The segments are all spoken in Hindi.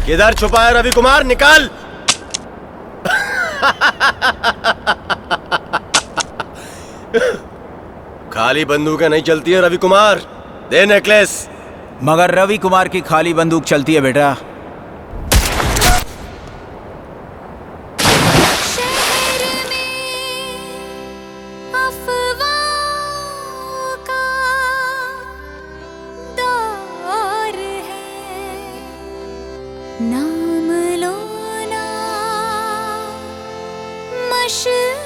किधर छुपा है रवि कुमार, निकाल। खाली बंदूकें नहीं चलती है रवि कुमार, दे नेकलेस। मगर रवि कुमार की खाली बंदूक चलती है बेटा। नाम लो ना मशहूर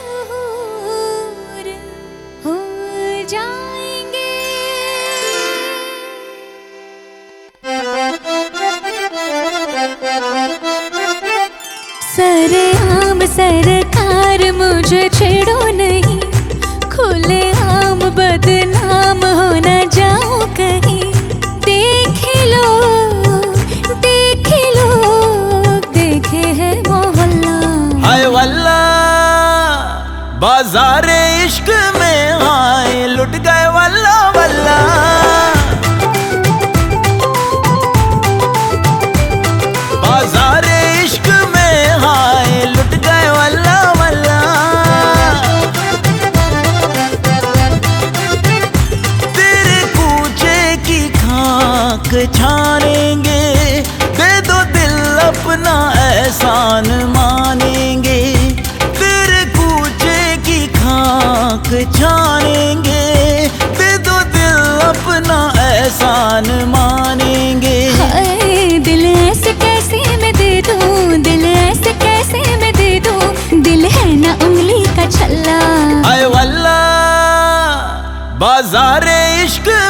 हो जाएंगे। सरेआम सरकार मुझे छेड़ो नहीं, खुले आम बदनाम हो न जाऊं कहीं। बाजारे इश्क में आए लुट गए वल्ला वल्ला। बाजारे इश्क में आए लुट गए वल्ला वल्ला। तेरे कूचे की खाक छानेंगे, दे दो दिल अपना एहसान मानेंगे। छानेंगे, दे दो दिल अपना एहसान मानेंगे। हाय दिल ऐसे कैसे मैं दे दूं, दिल ऐसे कैसे मैं दे दूं, दिल है ना उंगली का छल्ला। हाय वल्ला बाजारे इश्क